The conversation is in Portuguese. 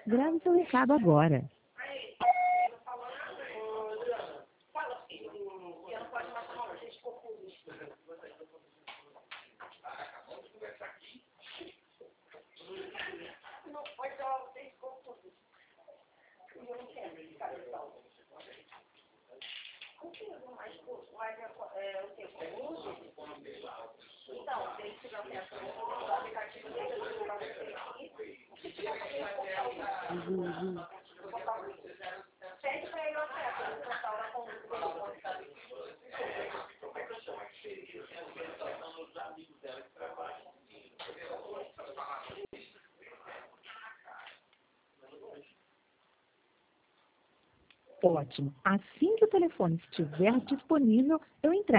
Grave seu recado agora. Ótimo. Assim que o telefone estiver disponível, eu entrego.